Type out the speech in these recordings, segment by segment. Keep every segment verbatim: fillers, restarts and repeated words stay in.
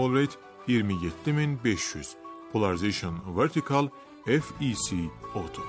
Call rate iyirmi yeddi min beş yüz. Polarization vertical F E C auto.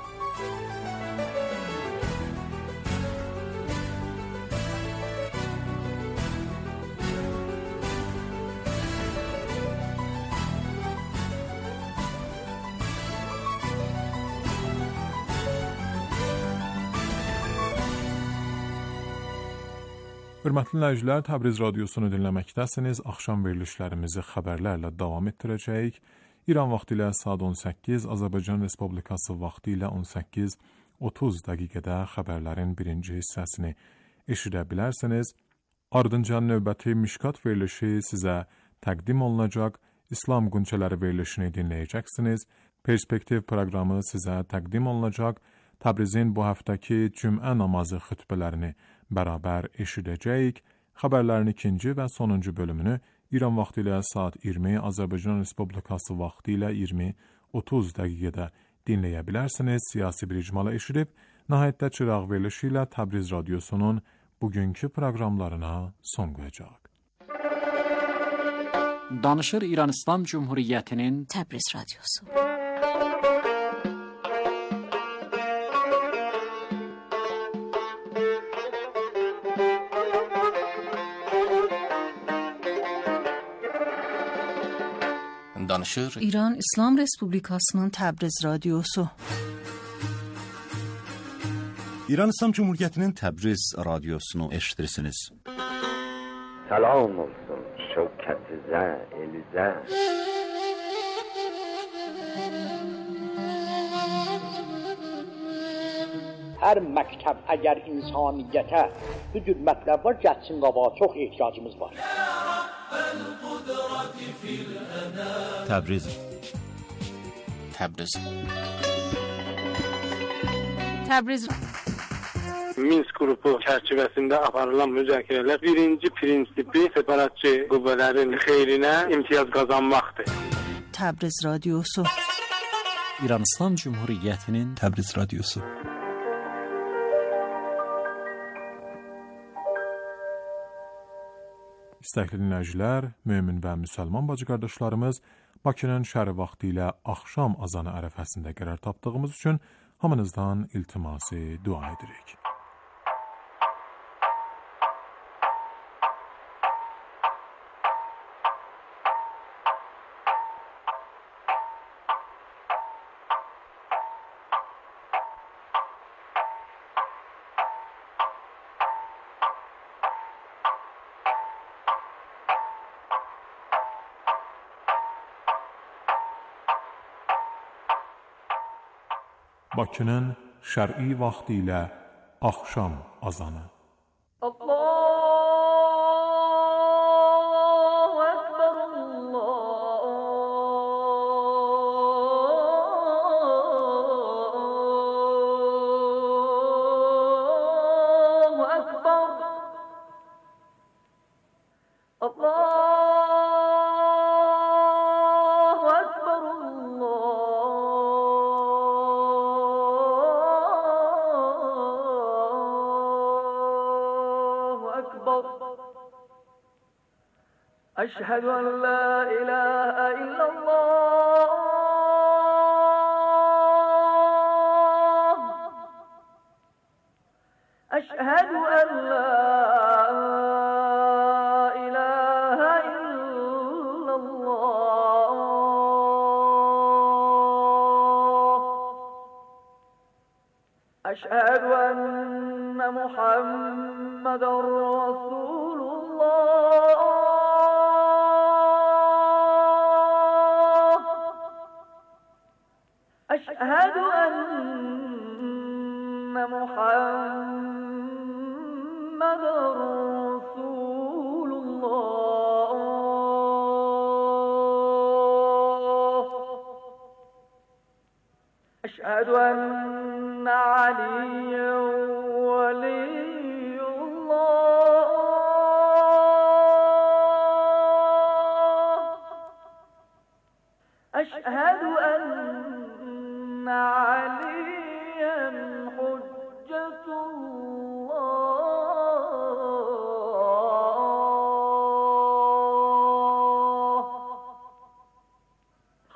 Hörmətli dinləyicilər, Təbriz radiosunu dinləməkdəsiniz. Axşam verilişlərimizi xəbərlərlə davam etdirəcəyik. İran vaxtı ilə saat on səkkiz, Azərbaycan Respublikası vaxtı ilə on səkkiz otuz dəqiqədə xəbərlərin birinci hissəsini eşidə bilərsiniz. Ardınca növbəti Mişkat verilişi sizə təqdim olunacaq. İslam Qunçələri verilişini dinləyəcəksiniz. Perspektiv proqramı sizə təqdim olunacaq. Təbrizin bu həftəki cümə namazı xütbələrini bərabər eşidəcəyik. Xəbərlərin ikinci və sonuncu bölümünü İran vaxtı ilə saat iyirmi, Azərbaycan Respublikası vaxtı ilə iyirmi otuz dəqiqədə dinləyə bilərsiniz. Siyasi bir icmalı eşidib, nəhayətdə çıraq verilişi ilə Təbriz radiosunun bugünkü proqramlarına son qoyacaq. Danışır İran İslam Cumhuriyyətinin Təbriz radiosu. Danışır İran İslam Respublikasının Təbriz radiosu. İran İslam Cumhuriyyətinin Təbriz radiosunu eşidirsiniz. Salam olsun şevket zə, elizə. Hər məktəb əgər insaniyyətə bu cür mətləb var, gəlsin qabağa, çox ehtiyacımız var. Təbriz Təbriz Təbriz Minsk qrupu çərçivəsində aparılan müzakirələr birinci prinsipi separatçı qüvvələrin xeyrinə imtiyaz qazanmaqdır. Təbriz radiosu. İran İslam Cumhuriyyətinin Təbriz radiosu. İstəkli dinləyicilər, mömin və müsəlman bacı qardaşlarımız, Bakının şəhəri vaxtı ilə axşam azanı ərəfəsində qərar tapdığımız üçün hamınızdan iltiması dua edirik. Bakının şər'i vaxtı ilə axşam azanı. Allahu Ekber, Allahu Ekber, Allah. أشهد أن لا إله إلا الله أشهد أن لا إله إلا الله أشهد أن محمد رسول الله أشهد أن محمد رسول الله أشهد أن عليا ولي الله أشهد أن عليا حجة الله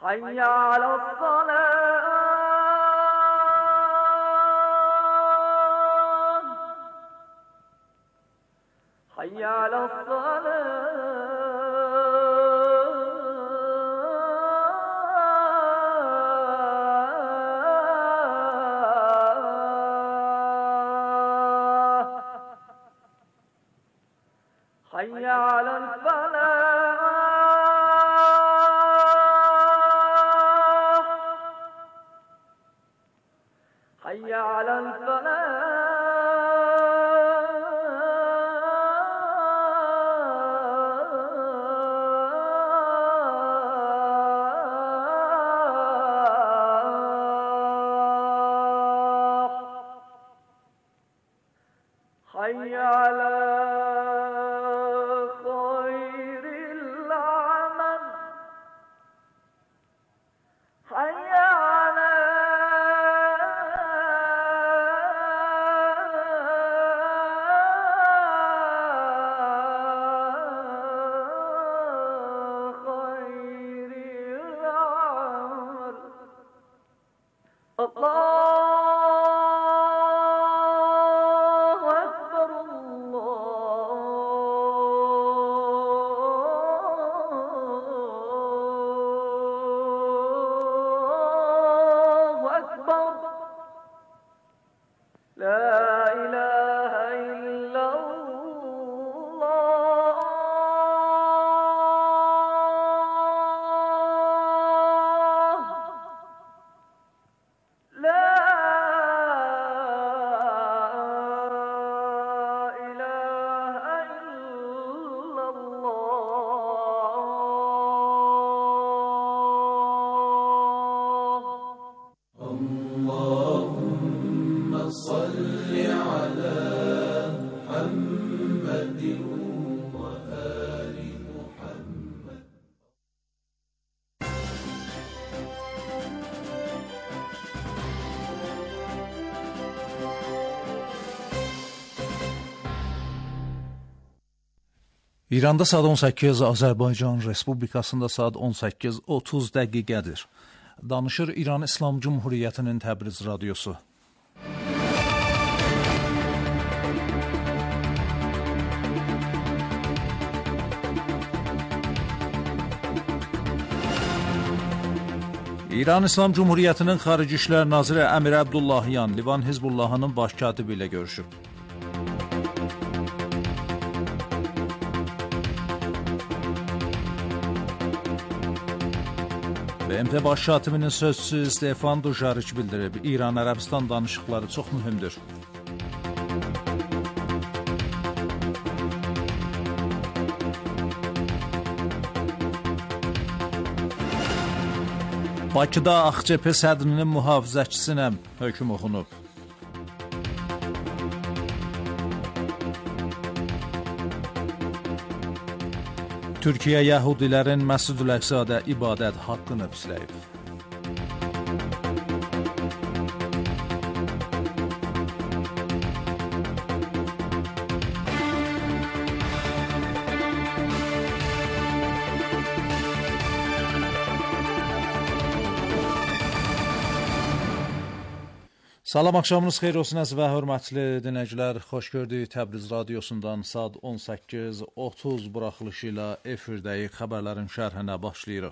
حي على الصلاة حي على الصلاة حي على الفلاح حي على الفلاح حي على خير العمل حي على خير العمل الله İranda saat on səkkiz, Azərbaycan Respublikasında saat on səkkiz otuz dəqiqədir. Danışır İran İslam Cumhuriyyətinin Təbriz radiosu. İran İslam Cumhuriyyətinin Xarici İşlər Naziri Əmir Abdullahyan Livan Hizbullahının baş katibi ilə görüşüb. B M T baş katibinin sözçüsü Stefan Dujarric bildirib, İran-Ərəbistan danışıqları çox mühümdür. Bakıda A X C P sədrinin mühafizəçisinə hökm oxunub. Türkiyə Yəhudilərin Məsud-ül Əqsədə ibadət haqqını pisləyib. Salam, axşamınız xeyir olsun əziz və hörmətli dinləyicilər. Xoş gördük Təbriz radiosundan saat on səkkiz otuz buraxılışı ilə efirdəyik, xəbərlərin şərhinə başlayırıq.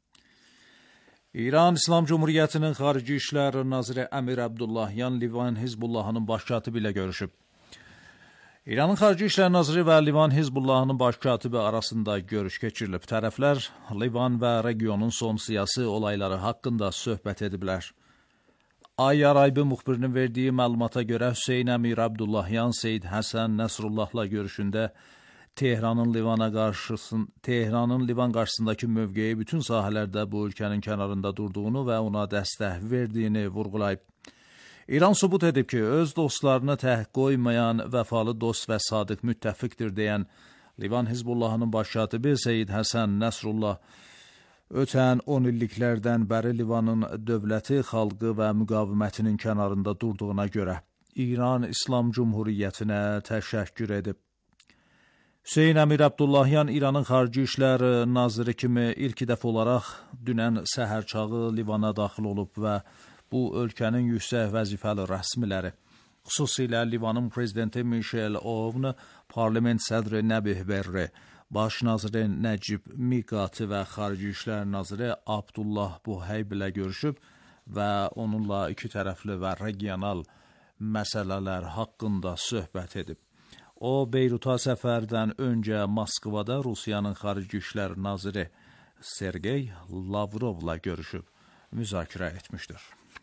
İran İslam Cumhuriyyətinin Xarici İşlər Naziri Əmir Abdullahyan Livan Hizbullahının baş katibi ilə görüşüb. İranın Xarici İşlər Naziri və Livan Hizbullahının baş katibi arasında görüş keçirilib. Tərəflər Livan və regionun son siyasi olayları haqqında söhbət ediblər. Ay Araybi müxbirinin verdiyi məlumata görə Hüseyn Əmir Abdullahyan Seyid Həsən Nəsrullahla görüşündə Tehranın Livana qarşısın, Tehranın Livan qarşısındakı mövqeyi bütün sahələrdə bu ölkənin kənarında durduğunu və ona dəstək verdiyini vurğulayıb. İran sübut edib ki, öz dostlarını təhqq qoymayan vəfalı dost və sadiq müttəfiqdir deyən Livan Hizbullahının baş katibi Seyid Həsən Nəsrullah ötən on illiklərdən bəri Livanın dövləti, xalqı və müqavimətinin kənarında durduğuna görə İran İslam Cumhuriyyətinə təşəkkür edib. Hüseyn Əmir Abdullahyan İranın Xarici İşlər Naziri kimi ilk dəfə olaraq dünən səhər çağı Livana daxil olub və bu ölkənin yüksək vəzifəli rəsmiləri, xüsusilə Livanın prezidenti Michel Aoun, parlament sədri Nəbih Berri, baş naziri Nəcib Miqati və Xarici İşlər Naziri Abdullah Buheyb ilə görüşüb və onunla iki tərəfli və regional məsələlər haqqında söhbət edib. O, Beyruta səfərdən öncə Moskvada Rusiyanın Xarici İşlər Naziri Sergey Lavrovla görüşüb, müzakirə etmişdir.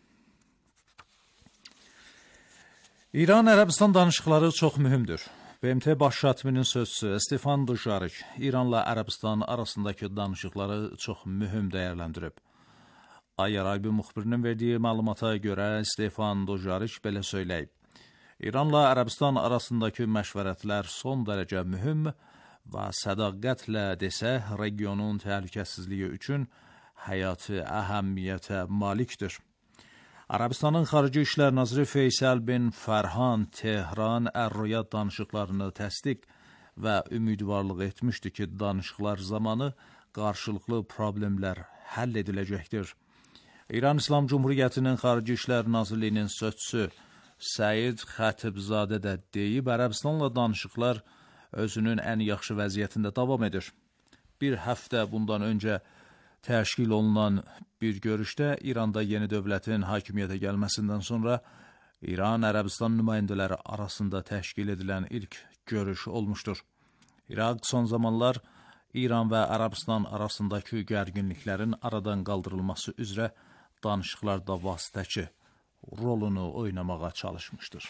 İran-Ərəbistan danışıqları çox mühümdür. B M T baş katibinin sözçüsü Stefan Dujarric İranla Ərəbistan arasındakı danışıqları çox mühüm dəyərləndirib. Ay Araybi müxbirinin verdiyi məlumata görə Stefan Dujarric belə söyləyib. İranla Ərəbistan arasındakı məşvərətlər son dərəcə mühüm və sədaqətlə desək, regionun təhlükəsizliyi üçün həyati əhəmiyyətə malikdir. Ərəbistanın Xarici İşlər Naziri Feysal bin Fərhan Tehran Ər-Riyad danışıqlarını təsdiq və ümidvarlıq etmişdi ki, danışıqlar zamanı qarşılıqlı problemlər həll ediləcəkdir. İran İslam Cumhuriyyətinin Xarici İşlər Nazirliyinin sözçüsü Səid Xətibzadə də deyib, Ərəbistanla danışıqlar özünün ən yaxşı vəziyyətində davam edir. Bir həftə bundan öncə təşkil olunan bir görüşdə İranda yeni dövlətin hakimiyyətə gəlməsindən sonra İran-Ərəbistan nümayəndələri arasında təşkil edilən ilk görüş olmuşdur. İraq son zamanlar İran və Ərəbistan arasındakı gərginliklərin aradan qaldırılması üzrə danışıqlarda vasitəçi rolunu oynamağa çalışmışdır.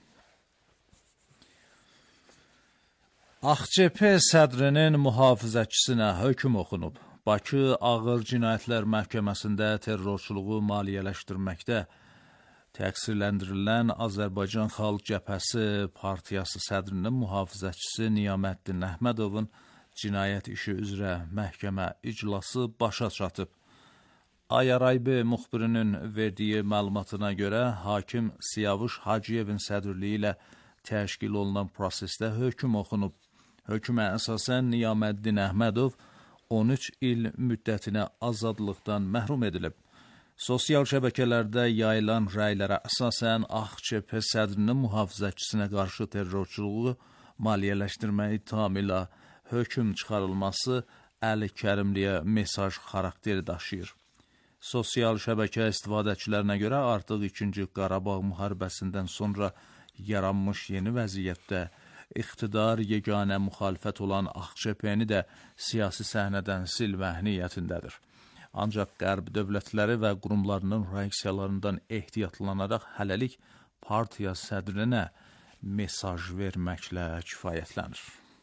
A X C P sədrinin mühafizəçisinə hökm oxunub. Bakı Ağır Cinayətlər Məhkəməsində terrorçuluğu maliyyələşdirməkdə təqsirləndirilən Azərbaycan Xalq Cəbhəsi Partiyası sədrinin mühafizəçisi Niyaməddin Əhmədovun cinayət işi üzrə məhkəmə iclası başa çatıb. Ay Araybi müxbirinin verdiyi məlumatına görə hakim Siyavuş Hacıyevin sədrliyi ilə təşkil olunan prosesdə hökm oxunub. Hökmə əsasən Niyaməddin Əhmədov on üç il müddətinə azadlıqdan məhrum edilib. Sosial şəbəkələrdə yayılan rəylərə əsasən A X C P sədrinin mühafizəçisinə qarşı terrorçuluğu maliyyələşdirmək ittihamı ilə hökm çıxarılması Əli Kərimliyə mesaj xarakteri daşıyır. Sosial şəbəkə istifadəçilərinə görə artıq ikinci Qarabağ müharibəsindən sonra yaranmış yeni vəziyyətdə iqtidar yeganə müxalifət olan A X C P-ni də siyasi səhnədən silmək niyyətindədir. Ancaq Qərb dövlətləri və qurumlarının reaksiyalarından ehtiyatlanaraq hələlik partiya sədrinə mesaj verməklə kifayətlənir.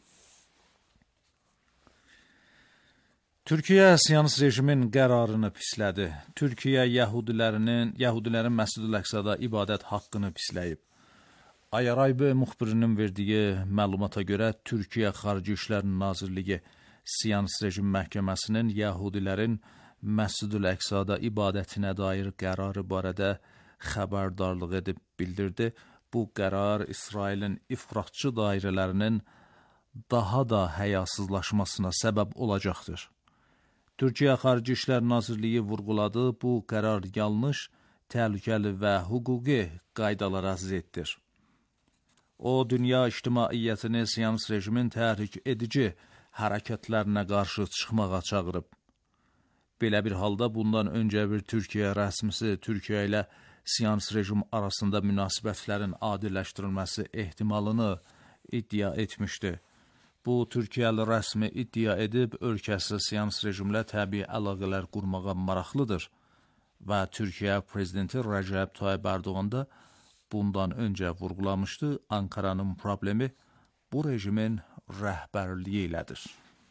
Türkiyə Siyonist rejimin qərarını pislədi. Türkiyə Yəhudilərinin, Yəhudilərin Məscid-ül Əqsada ibadət haqqını pisləyib. Ay Araybi müxbirinin verdiyi məlumata görə Türkiyə Xarici İşlər Nazirliyi Siyonist rejim məhkəməsinin Yəhudilərin Məscid-ül Əqsada ibadətinə dair qərarı barədə xəbərdarlıq edib bildirdi. Bu qərar İsrailin ifratçı dairələrinin daha da həyasızlaşmasına səbəb olacaqdır. Türkiyə Xarici İşlər Nazirliyi vurğuladı, bu qərar yanlış, təhlükəli və hüquqi qaydalara ziddir. O, dünya ictimaiyyətini Siyonist rejimin təhrik edici hərəkətlərinə qarşı çıxmağa çağırıb. Belə bir halda bundan öncə bir Türkiyə rəsmisi Türkiyə ilə Siyonist rejim arasında münasibətlərin adiləşdirilməsi ehtimalını iddia etmişdi. Bu, Türkiyəli rəsmi iddia edib, ölkəsi Siyonist rejimlə təbii əlaqələr qurmağa maraqlıdır və Türkiyə prezidenti Rəcəb Tayyib Ərdoğan da bundan öncə vurğulamışdı, Ankaranın problemi bu rejimin rəhbərliyi ilədir.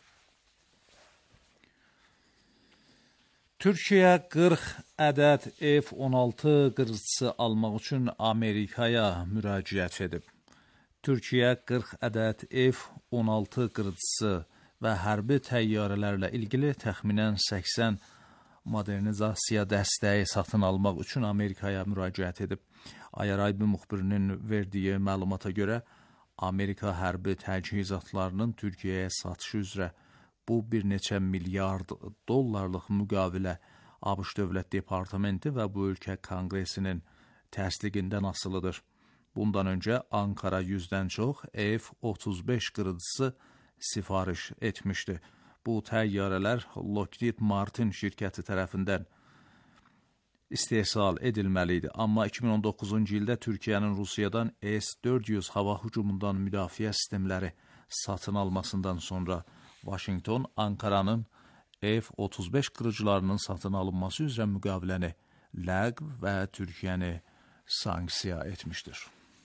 Türkiyə qırx ədəd F on altı qırıcısı almaq üçün Amerikaya müraciət edib. Türkiyə qırx ədəd F on altı qırıcısı və hərbi təyyarələrlə ilgili təxminən səksən modernizasiya dəstəyi satın almaq üçün Amerikaya müraciət edib. Ay Araybi müxbirinin verdiyi məlumata görə Amerika hərbi təchizatlarının Türkiyəyə satışı üzrə bu bir neçə milyard dollarlıq müqavilə ABŞ Dövlət Departamenti və bu ölkə Konqresinin təsdiqindən asılıdır. Bundan öncə Ankara yüzdən çox F otuz beş qırıcısı sifariş etmişdi. Bu təyyarələr Lockheed Martin şirkəti tərəfindən istehsal edilməli idi. Amma iki min on doqquzuncu ildə Türkiyənin Rusiyadan S dörd yüz hava hücumundan müdafiə sistemləri satın almasından sonra Washington, Ankaranın F otuz beş qırıcılarının satın alınması üzrə müqaviləni ləğv və Türkiyəni sanksiya etmişdir.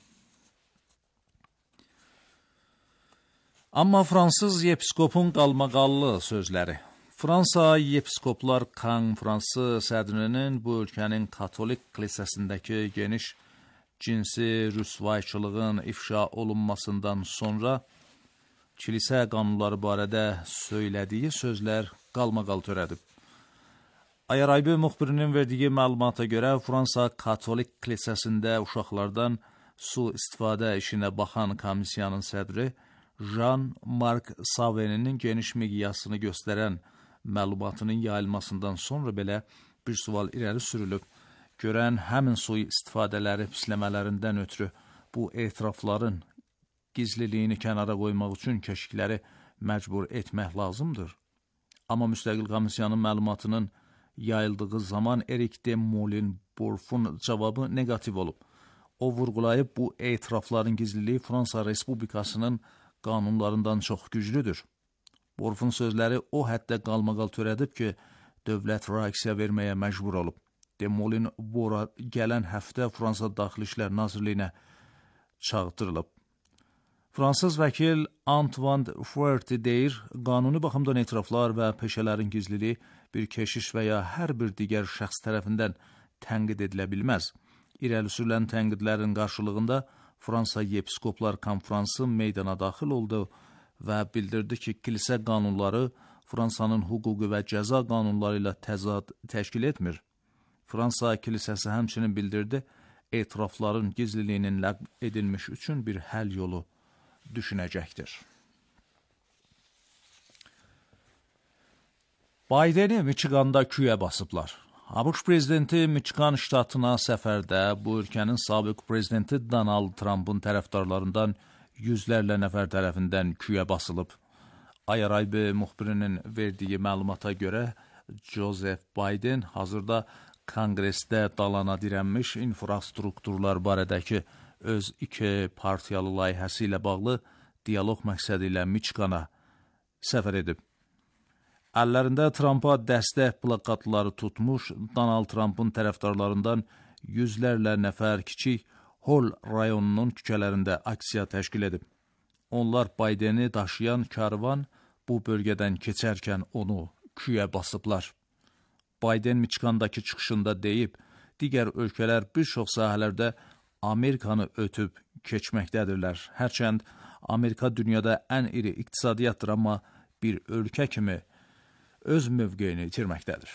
Amma Fransız yepiskopun qalmaqallı sözləri. Fransa yepiskoplar konfransı sədrinin bu ölkənin katolik kilisəsindəki geniş cinsi rüsvayçılığın ifşa olunmasından sonra kilisə qanunları barədə söylədiyi sözlər qalmaqal törədib. Ayaraybi müxbirinin verdiyi məlumata görə Fransa katolik kilisəsində uşaqlardan su istifadə işinə baxan komissiyanın sədri Jean-Marc Saveninin geniş miqyasını göstərən məlumatının yayılmasından sonra belə bir sual irəli sürülüb. Görən həmin su istifadələri pisləmələrindən ötürü bu etirafların gizliliyini kənara qoymaq üçün keşikləri məcbur etmək lazımdır. Amma müstəqil komissiyanın məlumatının yayıldığı zaman Erik de Moulin-Bourfun cavabı negativ olub. O vurğulayıb bu etirafların gizliliyi Fransa Respublikasının qanunlarından çox güclüdür. Bourfun sözləri o həddə qalmaqal törədib ki, dövlət reaksiya verməyə məcbur olub. De Moulin-Bour'a gələn həftə Fransa Daxili İşlər Nazirliyinə çağdırılıb. Fransız vəkil Antoine Fuerte deyir, qanuni baxımdan etiraflar və peşələrin gizliliyi bir keşiş və ya hər bir digər şəxs tərəfindən tənqid edilə bilməz. İrəli sürülən tənqidlərin qarşılığında Fransa Yepiskoplar Konfransı meydana daxil oldu və bildirdi ki, kilisə qanunları Fransanın hüquqi və cəza qanunları ilə təzad təşkil etmir. Fransa kilisəsi həmçinin bildirdi, etirafların gizliliyinin ləğv edilmiş üçün bir həll yolu düşünəcəkdir. Bideni Michiganda küyə basıblar. ABŞ prezidenti Michigan ştatına səfərdə bu ölkənin sabiq prezidenti Donald Trump'ın tərəfdarlarından yüzlərlə nəfər tərəfindən küyə basılıb. Ayaraybi müxbirinin verdiyi məlumata görə Joseph Biden hazırda Konqresdə dalana dirənmiş infrastrukturlar barədəki öz iki partiyalı layihəsi ilə bağlı dialoq məqsədi ilə Michigana səfər edib. Əllərində Trumpa dəstək plakatları tutmuş Donald Trump'ın tərəfdarlarından yüzlərlə nəfər kiçik Hall rayonunun küçələrində aksiya təşkil edib. Onlar Bideni daşıyan karvan bu bölgədən keçərkən onu küyə basıblar. Biden Michigandakı çıxışında deyib, digər ölkələr bir çox sahələrdə Amerikanı ötüb keçməkdədirlər. Hərçənd Amerika dünyada ən iri iqtisadiyyatdır, amma bir ölkə kimi öz mövqeyini itirməkdədir.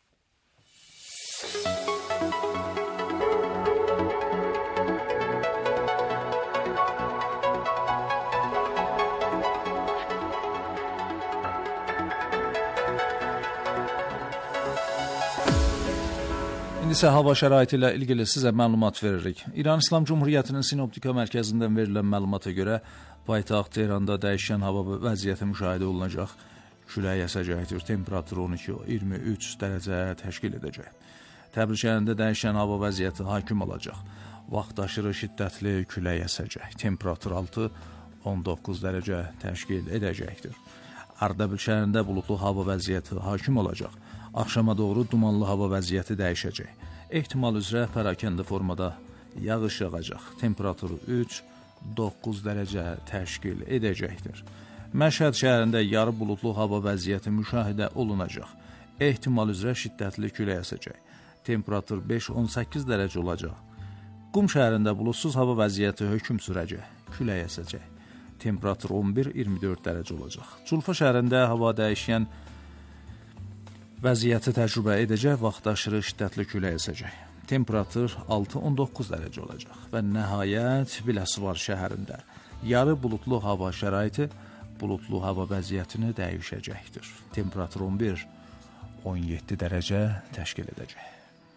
İndi isə hava şəraiti ilə ilgili sizə məlumat veririk. İran İslam Cumhuriyyətinin Sinoptika mərkəzindən verilən məlumata görə paytaxt Tehranda dəyişən hava vəziyyəti müşahidə olunacaq. Külək əsəcəkdir, temperatur on iki iyirmi üç dərəcə təşkil edəcək. Təbriz şəhərində dəyişən hava vəziyyəti hakim olacaq. Vaxtaşırı şiddətli külək əsəcək, temperatur altı on doqquz dərəcə təşkil edəcəkdir. Ərdəbil şəhərində bulutlu hava vəziyyəti hakim olacaq. Axşama doğru dumanlı hava vəziyyəti dəyişəcək. Ehtimal üzrə pərakəndə formada yağış yağacaq. Temperaturu üç doqquz dərəcə təşkil edəcəkdir. Məşhəd şəhərində yarı bulutlu hava vəziyyəti müşahidə olunacaq. Ehtimal üzrə şiddətli külək əsəcək. Temperatur beş on səkkiz dərəcə olacaq. Qum şəhərində bulutsuz hava vəziyyəti hökm sürəcək. Külək əsəcək. Temperatur on bir iyirmi dörd dərəcə olacaq. Culfa şəhərində hava dəyişən vəziyyəti təcrübə edəcək, vaxtaşırı şiddətli külək əsəcək. Temperatur altı on doqquz dərəcə olacaq. Və nəhayət Biləsuvar şəhərində Yarı bulutlu hava şəraiti bulutlu hava vəziyyətini dəyişəcəkdir. Temperatur on bir on yeddi dərəcə təşkil edəcək.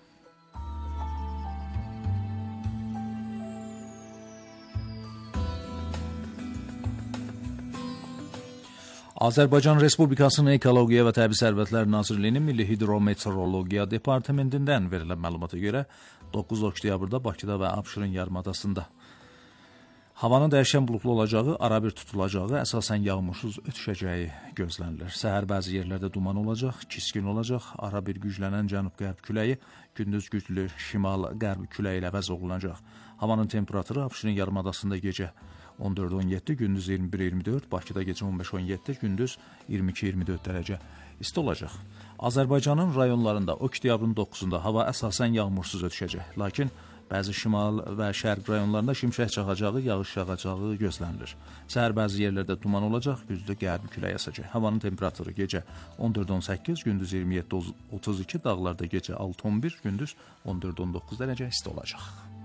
Azərbaycan Respublikasının Ekologiya və Təbii Sərvətlər Nazirliyinin Milli Hidrometeorologiya Departamentindən verilən məlumata görə doqquz oktyabrda Bakıda və Abşeron yarımadasında havanın dəyişən buludlu olacağı, arabir tutulacağı, əsasən yağmursuz ötüşəcəyi gözlənilir. Səhər bəzi yerlərdə duman olacaq, kiskin olacaq, arabir güclənən cənub-qərb küləyi, gündüz güclü şimal-qərb küləyi ilə əvəz olunacaq. Havanın temperaturu Abşeron yarımadasında gecə on dörd on yeddi, gündüz iyirmi bir iyirmi dörd, Bakıda gecə on beş on yeddi, gündüz iyirmi iki iyirmi dörd dərəcə isti olacaq. Azərbaycanın rayonlarında oktyabrın doqquzunda hava əsasən yağmursuz ötüşəcək, lakin bəzi şimal və şərq rayonlarında şimşək çaxacağı, yağış yağacağı gözlənilir. Səhər bəzi yerlərdə duman olacaq, güclü qərb küləyi əsəcək. Havanın temperaturu gecə on dörd on səkkiz, gündüz iyirmi yeddi otuz iki, dağlarda gecə altı on bir, gündüz on dörd on doqquz dərəcə isti olacaq.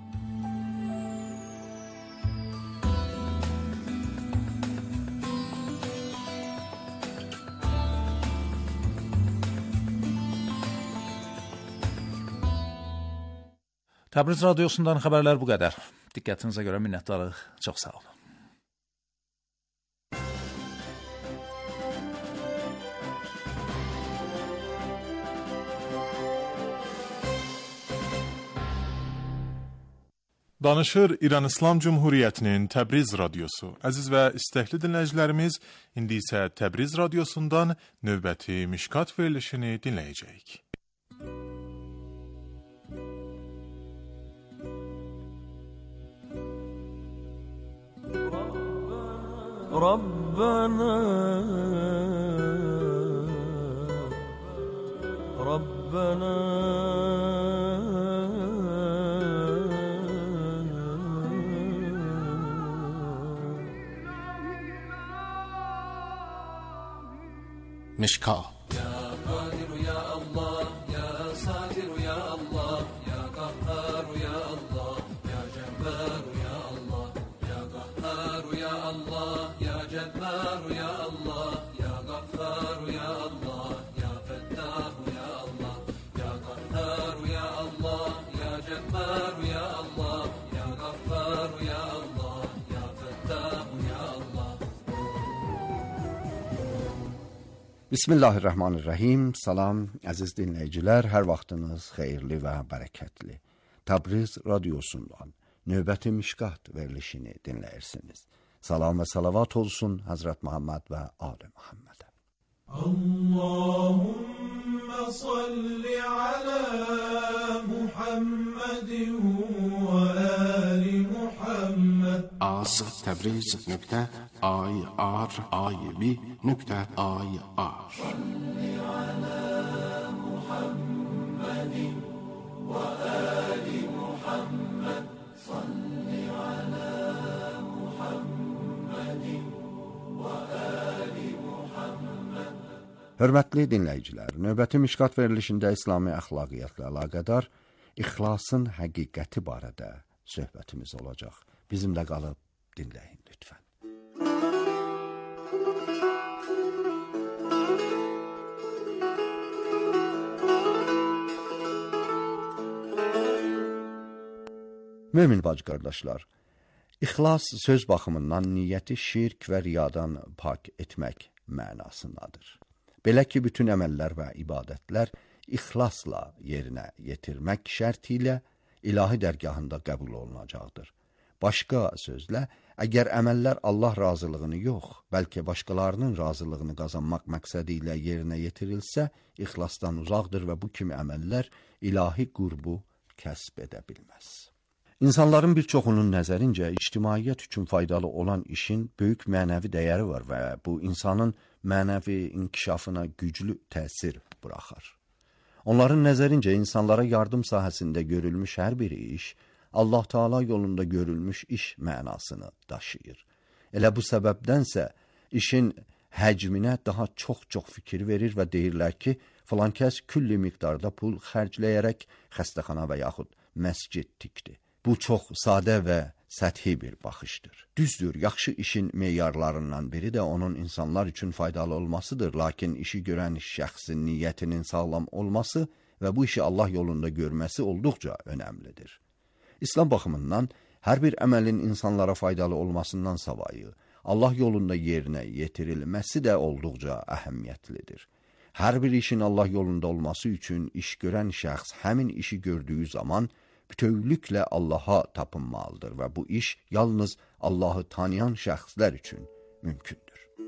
Təbriz radiosundan xəbərlər bu qədər. Diqqətinizə görə minnətdarıq. Çox sağ olun. Danışır İran İslam Cumhuriyyətinin Təbriz radiosu. Əziz və istəkli dinləyicilərimiz, indi isə Təbriz radiosundan növbəti Mişkat verilişini dinləyəcəyik. ربنا ربنا مشکا يا قادر يا الله يا ساتر يا الله يا قهار يا الله يا جبار يا الله يا قهار يا الله يا جبار يا الله يا غفار يا الله يا فتاح يا الله يا قهار يا الله يا جبار يا الله يا غفار يا الله يا فتاح يا الله. Bismillahirrahmanirrahim. Salam əziz dinləyicilər, hər vaxtınız xeyirli və bərəkətli. Təbriz radiosundan növbəti Mişkat verilişini dinləyirsiniz. Salam və salavat olsun Həzrət Muhammed və Ali Muhammedə. Allahümme salli ala Muhammedin və ali Muhammed. az təbriz nöqtə ay ar ay bi nöqtə ay ar. Salli ala Muhammedin və ali Muhammed. Salli ala Muhammedin və ali Muhammed. Hörmətli dinləyicilər, növbəti Mişkat verilişində İslami əxlaqiyyatla əlaqədar ixlasın həqiqəti barədə söhbətimiz olacaq. Bizimlə qalıb dinləyin lütfən. Mömin bacı qardaşlar, ixlas söz baxımından niyyəti şirk və riyadan pak etmək mənasındadır. Belə ki, bütün əməllər və ibadətlər ixlasla yerinə yetirmək şərti ilə ilahi dərgahında qəbul olunacaqdır. Başqa sözlə, əgər əməllər Allah razılığını yox, bəlkə başqalarının razılığını qazanmaq məqsədi ilə yerinə yetirilsə, ixlasdan uzaqdır və bu kimi əməllər ilahi qurbu kəsb edə bilməz. İnsanların bir çoxunun nəzərincə ictimaiyyət üçün faydalı olan işin böyük mənəvi dəyəri var və bu insanın mənəvi inkişafına güclü təsir buraxar. Onların nəzərincə insanlara yardım sahəsində görülmüş hər bir iş, Allah Teala yolunda görülmüş iş mənasını daşıyır. Elə bu səbəbdənsə işin həcminə daha çox-çox fikir verir və deyirlər ki, filan kəs külli miqdarda pul xərcləyərək xəstəxana və yaxud məscid tikdi. Bu çox sadə və səthi bir baxışdır. Düzdür, yaxşı işin meyarlarından biri də onun insanlar üçün faydalı olmasıdır, lakin işi görən şəxsin niyyətinin sağlam olması və bu işi Allah yolunda görməsi olduqca önəmlidir. İslam baxımından hər bir əməlin insanlara faydalı olmasından savayı, Allah yolunda yerinə yetirilməsi də olduqca əhəmiyyətlidir. Hər bir işin Allah yolunda olması üçün iş görən şəxs həmin işi gördüyü zaman bütövlüklə Allaha tapınmalıdır və bu iş yalnız Allahı tanıyan şəxslər üçün mümkündür.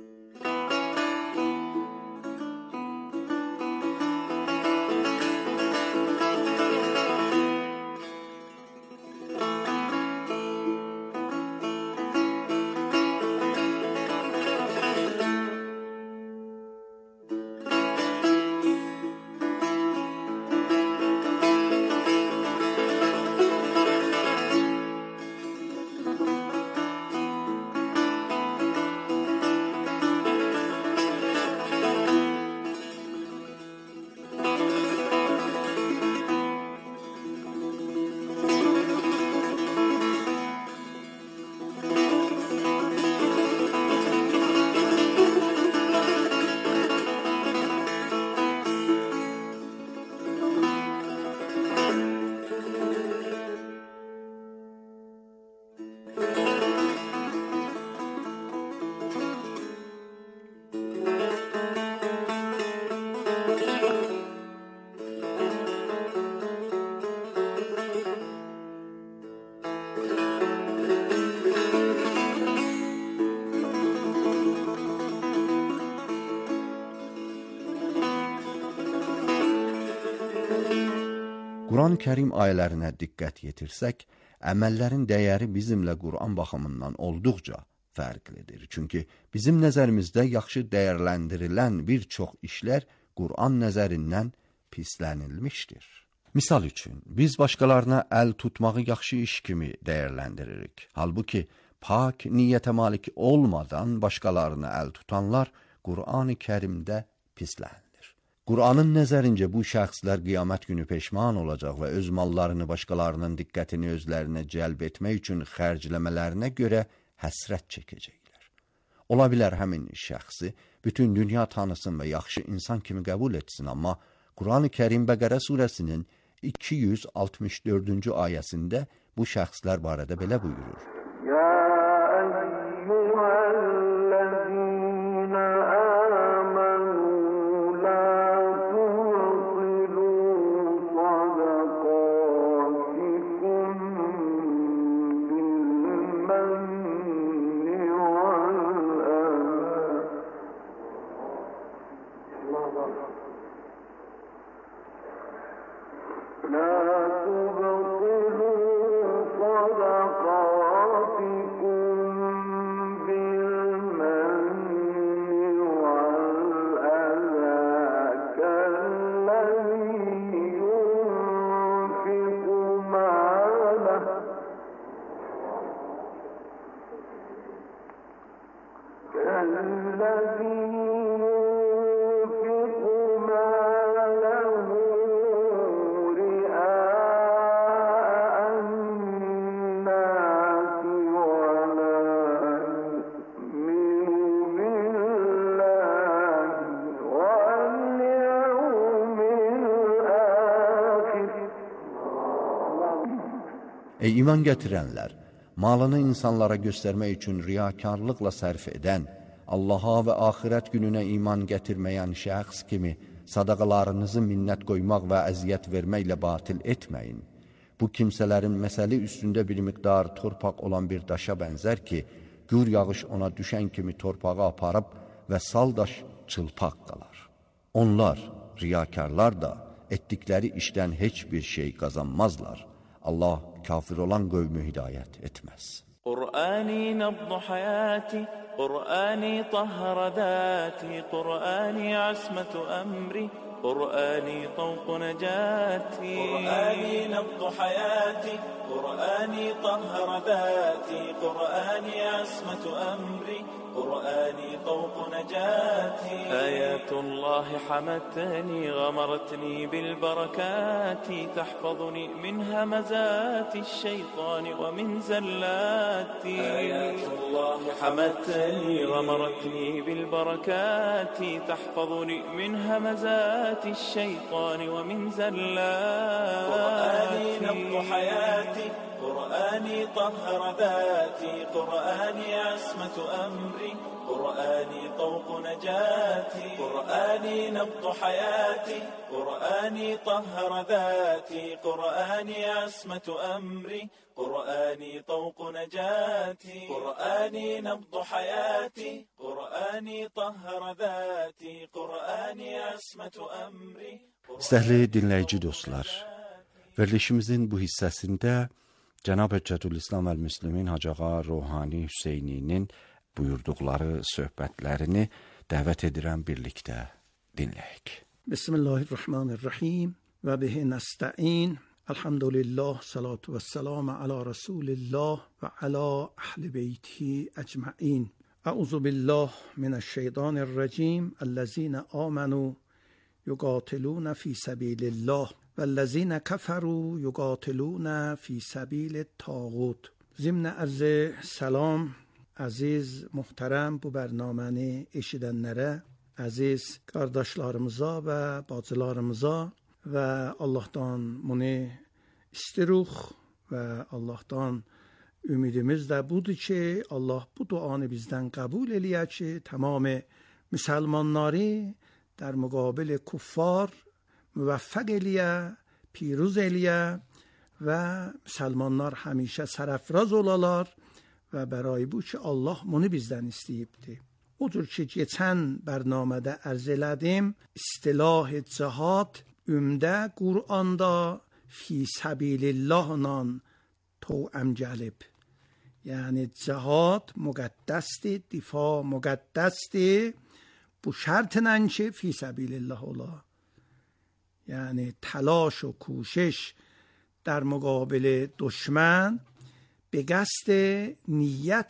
Quran-Kərim ayələrinə diqqət yetirsək, əməllərin dəyəri bizimlə Quran baxımından olduqca fərqlidir. Çünki bizim nəzərimizdə yaxşı dəyərləndirilən bir çox işlər Quran nəzərindən pislənilmişdir. Misal üçün, biz başqalarına əl tutmağı yaxşı iş kimi dəyərləndiririk. Halbuki, pak niyyətə malik olmadan başqalarına əl tutanlar Quran-ı Kərimdə pislənir. Quranın nəzərincə bu şəxslər qiyamət günü peşman olacaq və öz mallarını başqalarının diqqətini özlərinə cəlb etmək üçün xərcləmələrinə görə həsrət çəkəcəklər. Ola bilər həmin şəxsi bütün dünya tanısın və yaxşı insan kimi qəbul etsin, amma Quran-ı Kərim Bəqərə surəsinin iki yüz altmış dördüncü ayəsində bu şəxslər barədə belə buyurur. Ya Ey iman gətirənlər, malını insanlara göstərmək üçün riyakarlıqla sərf edən, Allaha və axirət gününə iman gətirməyən şəxs kimi sadaqalarınızı minnət qoymaq və əziyyət verməklə batil etməyin. Bu kimsələrin məsəli üstündə bir miqdar torpaq olan bir daşa bənzər ki, gür yağış ona düşən kimi torpağı aparıb və sal daş çılpaq qalar. Onlar, riyakarlar da etdikləri işdən heç bir şey qazanmazlar. Allah kafir olan qövmü hidayət etməz. قرآني نبض حياتي قرآني طهر ذاتي قرآني عصمة أمري قرآني طوق نجاتي قرآني نبض حياتي قرآني طهر ذاتي قرآني عصمة أمري قرآني طوق نجاتي آيات الله حمتني غمرتني بالبركات تحفظني من همزات الشيطان ومن زلاتي آيات الله حمتني غمرتني بالبركات تحفظني من همزات الشيطان ومن زلاتي قرآني نبض حياتي قرآني طهر ذاتي قرآني عصمة أمري قرآني طوق نجاتي قرآني نبض حياتي قرآني طهر ذاتي قرآني عصمة أمري قرآني طوق نجاتي قرآني نبض حياتي قرآني طهر ذاتي قرآني عصمة أمري. Değerli dinleyici dostlar, verilişimizin bu hissəsində Cənab Hüccətülislam əl-Müslimin Hacı Ağa Ruhani Hüseyninin buyurduqları söhbətlərini dəvət edirəm, birlikdə dinləyək. Bismillahirrahmanirrahim və bihi nəstəin. Elhamdülillah, salatu və səlamə alə Rasulillah və alə əhli beytihi əcməin. Əuzu billah minəşşeytanirracim. Əlləzinə amanu yuqatiluna fi səbilillah والذین کفروا یقاتلون فی سبیل الطاغوت. ضمن عرض salam, aziz, muhterem bu bərnaməni eşidənlərə, aziz qardaşlarımıza və bacılarımıza və Allahdan bunu istiruq və Allahdan ümidimiz də budur ki, Allah bu duanı bizdən qəbul eləyər ki, tamam müsəlmanları در مقابل کفار موفق eliyə, پیروز eliyə və müsəlmanlar həmişə sərəfraz olalar və bəray bu ki, Allah bunu bizdən istəyibdir. Odur ki, keçən bərnamədə ərz elədim, istilah cihad ümdə Qur'anda fi səbilillahla توأم gəlib. Yəni cihad müqəddəsdir, difa müqəddəsdir. Bu şərtlə ki, fi səbilillah ola. یعنی تلاش و کوشش در مقابل دشمن به قصد نیت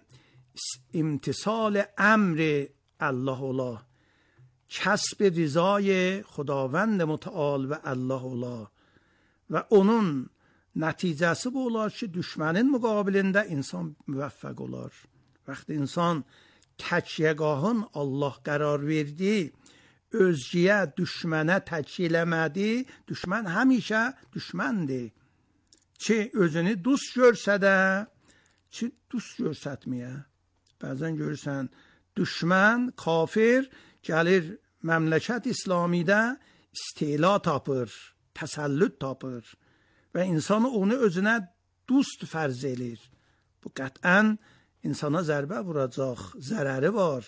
امتثال امر الله الله، کسب رضای خداوند متعال و الله الله و onun nəticəsi bu olar ki, düşmənin müqabilində insan müvəffəq olar. Vaxtı insan təkiyyəgahın Allah qərar verdi, özgəyə, düşmənə təkkiyə eləmədi, düşmən həmişə düşməndir. Ki, özünü dust görsə də, ki, dust görsətməyə. Bəzən görürsən, düşmən, kafir gəlir məmləkət İslamidə istila tapır, təsəllüt tapır və insanı onu özünə dust fərz edir. Bu qətən insana zərbə vuracaq, zərəri var.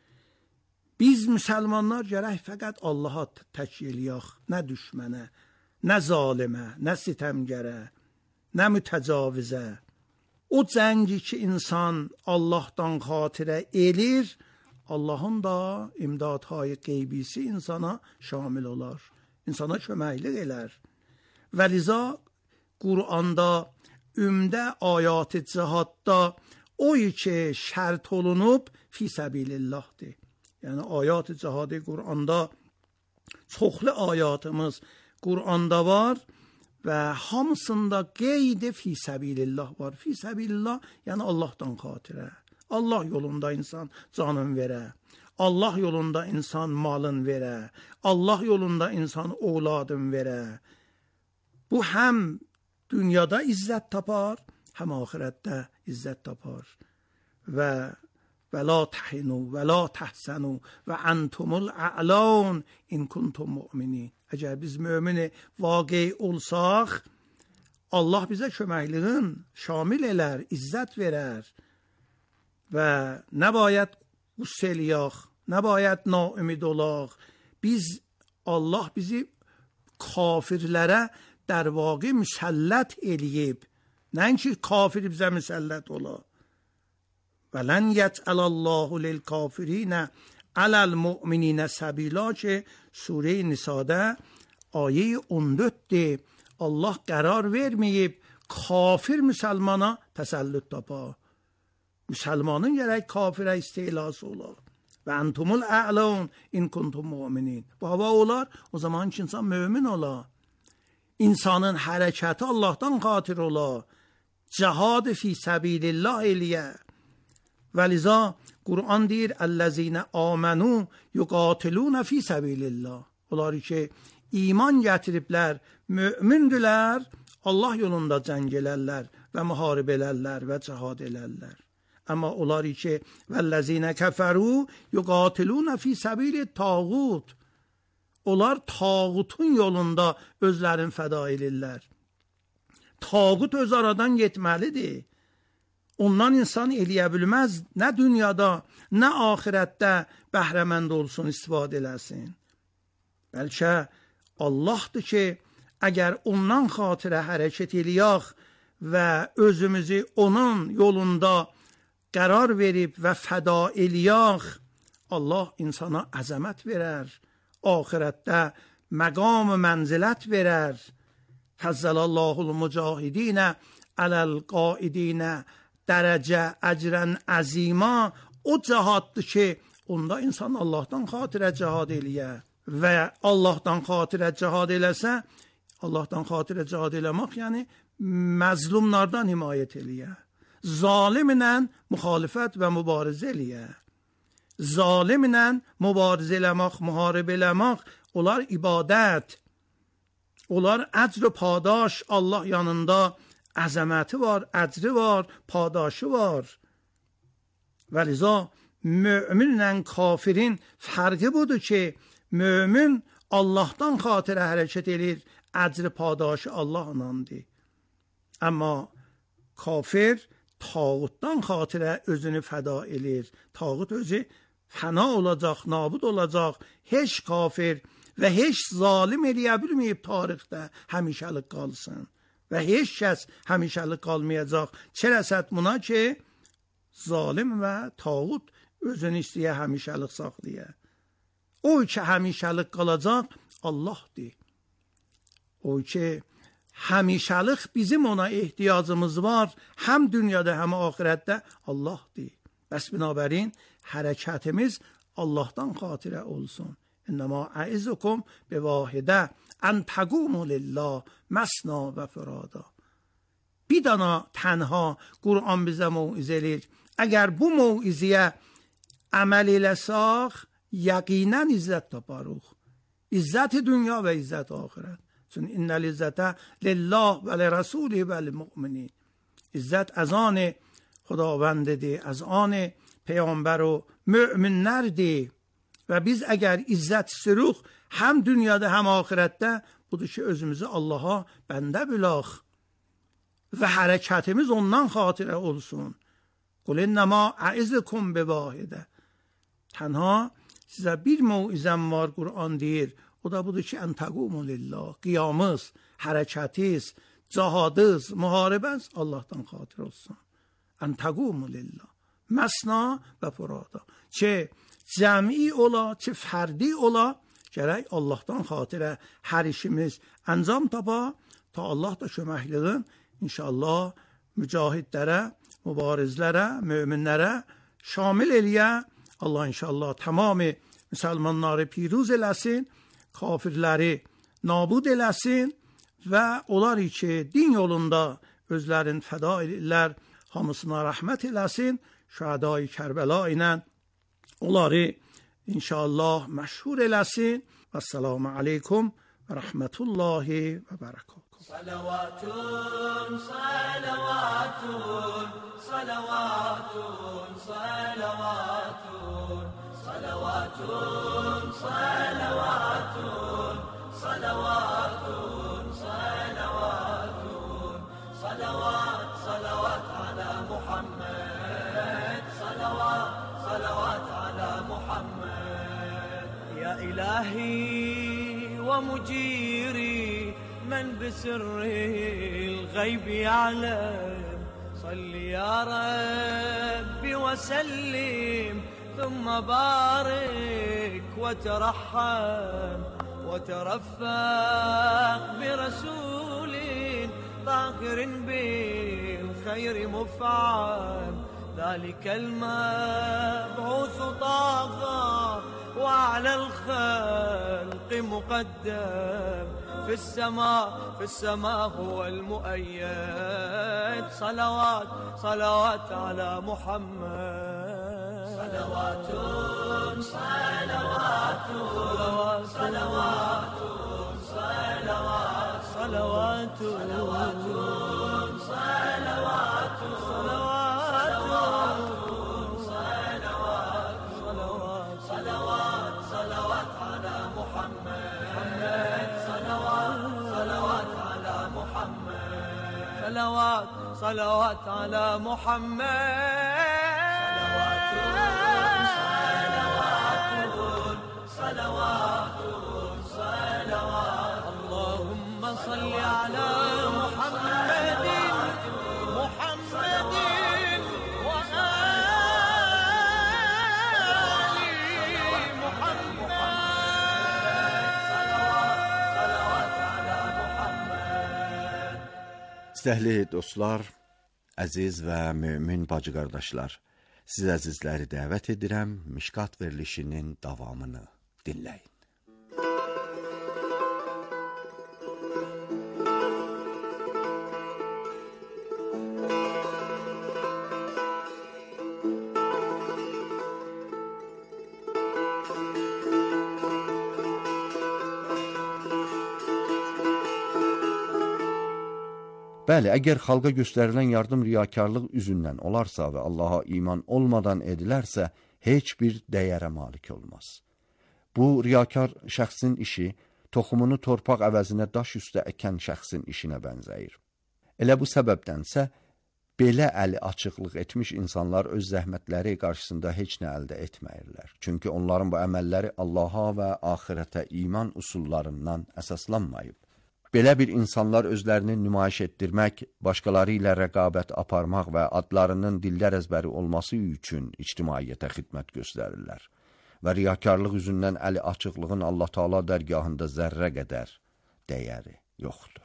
Biz müsəlmanlar gərək fəqət Allaha təkkiyə eləyək, nə düşmənə, nə zalimə, nə sitəmgərə, nə mütəcavizə. O cəngi ki, insan Allahdan xatirə elir, Allahın da imdadهای qeybisi insana şamil olar, insana köməklik elər. Və liza Qur'anda, ümdə ayat-ı cihadda oy ki, şərt olunub, fi səbilillahdır. Yəni, ayat-ı cihadı Qur'anda, çoxlu ayatımız Qur'anda var və hamısında qeyd fi səbilillah var. Fi səbilillah, yəni Allahdan xatirə. Allah yolunda insan canın verə. Allah yolunda insan malın verə. Allah yolunda insan oğladın verə. Bu həm dünyada izzət tapar, həm axirətdə izzət tapar. Və ولا تهنوا ولا تحزنوا وانتم الاعلون ان كنتم مؤمنین. Əgər biz mömin vaqe olsaq, Allah bizə köməkliyin şamil elər, izzət verər və nə bayət qüssə eləyək, nə bayət naümid olaq. Biz, Allah bizi kafirlərə در واقع مسلط eləyib. Nəinki kafir bizə müsəllət ola. ولن یجعل الله للکافرین علی المؤمنین سبیلا که سوره نساده آیه on dörddə Allah qərar verməyib kafir müsəlmana təsəllüt tapa. Müslümanın gerek kafirə istilası olar. Və entumul a'laun in kuntum mu'minin. Bu hava olar, o zaman ki insan mümin olar. İnsanın hərəkəti Allahdan xatir olar. Cihad fi səbilillah eləyə. Və liza Qur'an deyir, "Ellezine amenu yuqatilun fi səbilillah." Onlar ki iman gətiriblər, mömündülər, Allah yolunda cəng elərlər və müharibə elərlər və cihad elərlər. Amma onlar ki "Vellezine keferu yuqatilun fi səbil tağut." Onlar tağutun yolunda özlərini fəda edirlər. Tağut öz aradan getməlidir. Ondan insan eləyə bilməz, nə dünyada, nə axirətdə bəhrəmənd olsun, istifadə eləsin. Bəlkə Allahdır ki, əgər ondan xatirə hərəkət eləyək və özümüzü onun yolunda qərar verib və fəda eləyək, Allah insana əzəmət verər, axirətdə məqam mənzilət verər. Fəzzələllahul mücahidinə ələl-qaidinə dərəcə əcrən əzima. O cihaddır ki, onda insan Allahdan xatirə cihad eləyə və Allahdan xatirə cihad eləsə, Allahdan xatirə cihad eləmək, yəni məzlumlardan himayət eləyə. Zalimlə müxalifət və mübarizə eləyə. Zalimlə mübarizə eləmək, müharibə eləmək, onlar ibadət. Onlar əcr və padaş, Allah yanında əzəməti var, əcri var, padaşı var. Və liza möminlə kafirin fərqi budur ki, mömin Allahdan xatirə hərəkət edir, əcri padaşı Allahınandır. Amma kafir tağutdan xatirə özünü fəda edir. Tağut özü fəna olacaq, nabud olacaq. Heç kafir və heç zalim eləyə bilməyib tarixdə həmişəlik qalsın. Və heç kəs həmişəlik qalmayacaq. Çə rəsəd buna ki, zalim və tağut özünü istəyə həmişəlik saxlaya. O ki həmişəlik qalacaq Allahdır. O ki həmişəlik bizim ona ehtiyacımız var, həm dünyada həm axirətdə Allahdır. Bəs binabərin hərəkətimiz Allahdan xatirə olsun. İnnəmə əizukum bi vahidə ən təqumu lillah məsna və fırada. Bir dana tənha Qur'an bizə mövizə edir. Əgər bu mövizəyə əməl eləsək, yəqinən izzət taparıq. İzzət dünya və izzət axirət. Çünki innəl izzətə lillah və li rəsulih və li mü'minin. İzzət az an xudavəndidir, az an peyğəmbər o möminlərdir. Və biz əgər izzət istəyirik, həm dünyada, həm axirətdə, budur ki, özümüzü Allaha bəndə bilək və hərəkətimiz ondan xatirə olsun. Qul innəmə əizukum bi vahidə. Tənha sizə bir mövizəm var, Qur'an deyir. O da budur ki, ən təqumu lillah. Qiyamız, hərəkətiz, cihadız, müharibəz Allahdan xatir olsun. Ən təqumu lillah. Məsna və furada. Ki, cəmi ola, ki, fərdi ola, gərək Allahdan xatirə hər işimiz əncam tapa, ta Allah da köməkliğin inşallah mücahidlərə, mübarizlərə, möminlərə şamil eləyə. Allah inşallah tamamı müsəlmanları piruz eləsin, kafirləri nabud eləsin və onlar ki, din yolunda özlərini fəda edirlər, hamısına rəhmət eləsin. Şəhədai Kərbəla ilə onları inşallah məşhur eləsin. Əssalamu aleykum və rəhmətullahi və bərəkatuhu. Salavatun, salavatun, salavatun, salavatun, salavatun, salavatun, salavatun, salavatun, salavat, salavat ala Muhammed, salavat, salavat ala Muhammed. Ya ilahi wa mujiri من بسر الغيب يعلم صل يا ربي وسلم ثم بارك وترحم وترفق برسول طاهر بالخير مفعم ذلك المبعوث طاغى وعلى الخلق مقدم في السماء في السماء هو المؤيد صلوات صلوات على محمد صلوات صلوات صلوات صلوات صلوات صلوات صلوات صلوات صلوات على محمد صلوات صلوات اللهم صل على محمد محمد وآل محمد صلوات على محمد. İstəhli dostlar, əziz və mömin bacı qardaşlar, siz əzizləri dəvət edirəm, Mişkat verilişinin davamını dinləyin. Bəli, əgər xalqa göstərilən yardım riyakarlıq üzündən olarsa və Allaha iman olmadan edilərsə, heç bir dəyərə malik olmaz. Bu, riyakar şəxsin işi, toxumunu torpaq əvəzinə daş üstə əkən şəxsin işinə bənzəyir. Elə bu səbəbdənsə, belə əli açıqlıq etmiş insanlar öz zəhmətləri qarşısında heç nə əldə etməyirlər. Çünki onların bu əməlləri Allaha və axirətə iman usullarından əsaslanmayıb. Belə bir insanlar özlərini nümayiş etdirmək, başqaları ilə rəqabət aparmaq və adlarının dillər əzbəri olması üçün ictimaiyyətə xidmət göstərirlər. Və riyakarlıq üzündən əli açıqlığın Allah Taala dərgahında zərrə qədər dəyəri yoxdur.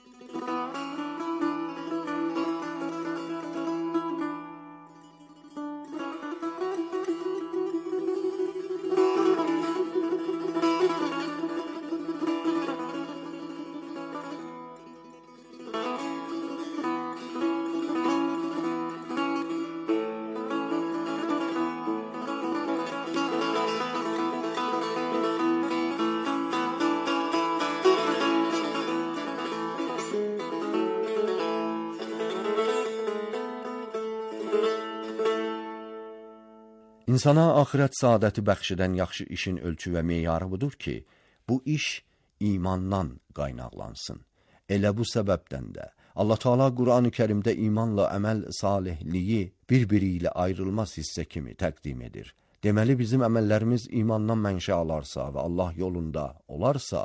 İnsana axirət saadəti bəxş edən yaxşı işin ölçü və meyarı budur ki, bu iş imandan qaynaqlansın. Elə bu səbəbdən də Allah Taala Qur'an-ı Kərimdə imanla əməl salihliyi bir-biri ilə ayrılmaz hissə kimi təqdim edir. Deməli, bizim əməllərimiz imandan mənşə alarsa və Allah yolunda olarsa,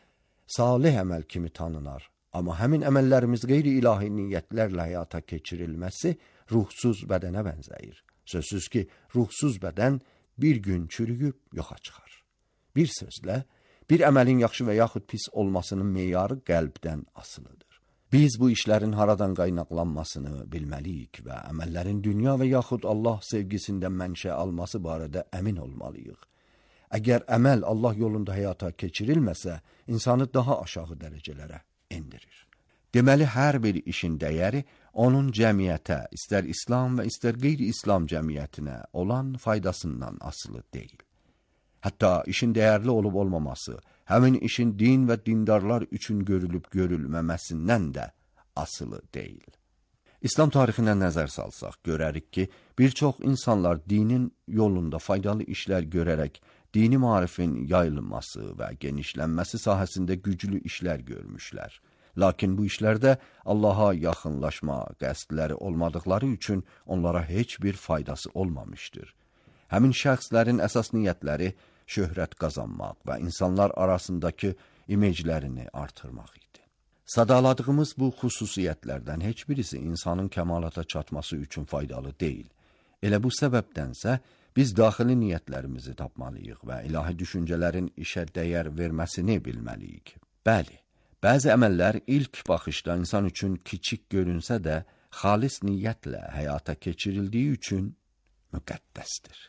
salih əməl kimi tanınar. Amma həmin əməllərimiz qeyri-ilahi niyyətlərlə həyata keçirilməsi ruhsuz bədənə bənzəyir. Sözsüz ki, ruhsuz bədən bir gün çürüyüb yoxa çıxar. Bir sözlə, bir əməlin yaxşı və yaxud pis olmasının meyarı qəlbdən asılıdır. Biz bu işlərin haradan qaynaqlanmasını bilməliyik və əməllərin dünya və yaxud Allah sevgisindən mənşə alması barədə əmin olmalıyıq. Əgər əməl Allah yolunda həyata keçirilməsə, insanı daha aşağı dərəcələrə endirir. Deməli, hər bir işin dəyəri onun cəmiyyətə, istər İslam və istər qeyri-İslam cəmiyyətinə olan faydasından asılı deyil. Hətta işin dəyərli olub olmaması, həmin işin din və dindarlar üçün görülüb görülməməsindən də asılı deyil. İslam tarixinə nəzər salsaq, görərik ki, bir çox insanlar dinin yolunda faydalı işlər görərək, dini maarifin yayılması və genişlənməsi sahəsində güclü işlər görmüşlər. Lakin bu işlərdə Allaha yaxınlaşma qəsdləri olmadıqları üçün onlara heç bir faydası olmamışdır. Həmin şəxslərin əsas niyyətləri şöhrət qazanmaq və insanlar arasındakı imeclərini artırmaq idi. Sadaladığımız bu xüsusiyyətlərdən heç birisi insanın kəmalata çatması üçün faydalı deyil. Elə bu səbəbdənsə biz daxili niyyətlərimizi tapmalıyıq və ilahi düşüncələrin işə dəyər verməsini bilməliyik. Bəli, bəzi əməllər ilk baxışda insan üçün kiçik görünsə də, xalis niyyətlə həyata keçirildiyi üçün müqəddəsdir.